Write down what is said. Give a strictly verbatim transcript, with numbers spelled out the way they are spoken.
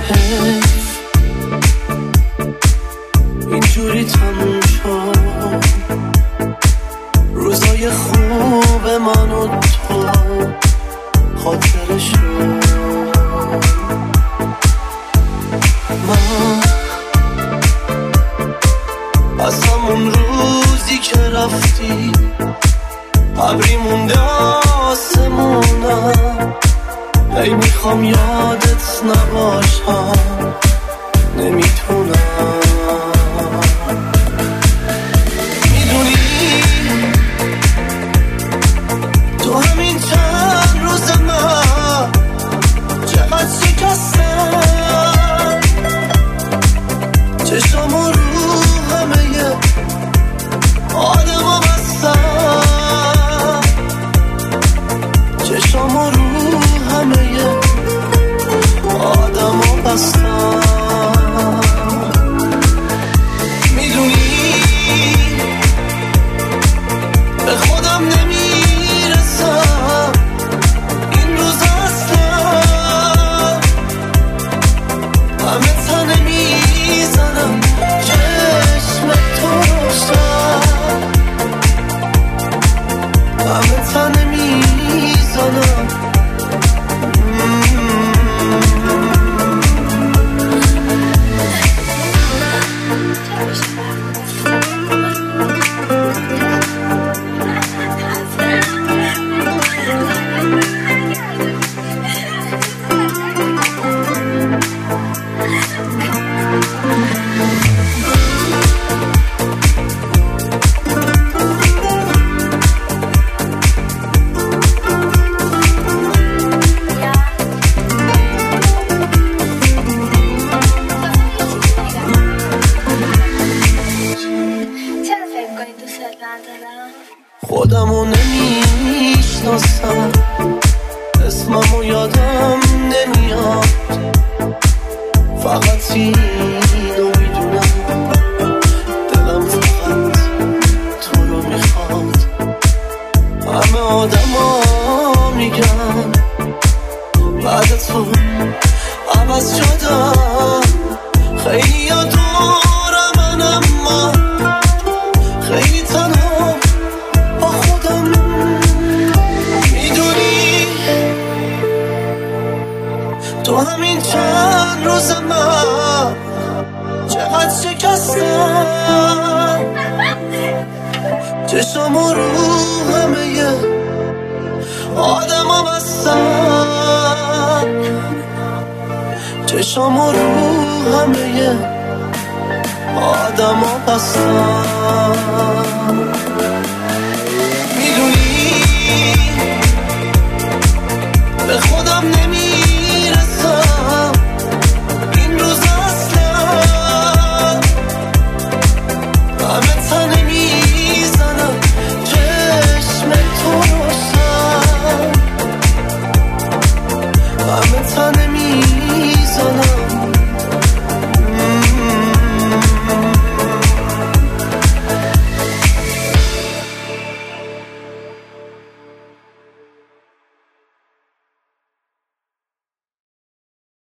اینجوری تموم شد روزای خوب من و تو خاطره شد. من از همون روزی که رفتی ابری مونده آسمونم، ای میخوام یادت نباشم نمیتونم. میدونی تو همین چند روز من چقدر شکستم، چشم رو همه آدم ها بستم، چشم رو همه آدم ها بستم. میدونی به خودم نمیرسم این روز اصلا، همه تنه میزنم چشم تو روشن، همه تنه میزنم. خودمو نمیشناسم، اسممو یادم نمیاد، فقط اینو میدونم دلم فقط تو رو میخواد. همه آدم ها میگن بعد تو عوض شدم، خیلی دورم من اما خیلی تنها با خودم. میدونی تو همین چند روز من چقدر شکستم، چشم رو همه آدم ها بستم، چشم رو همه آدم ها بستم.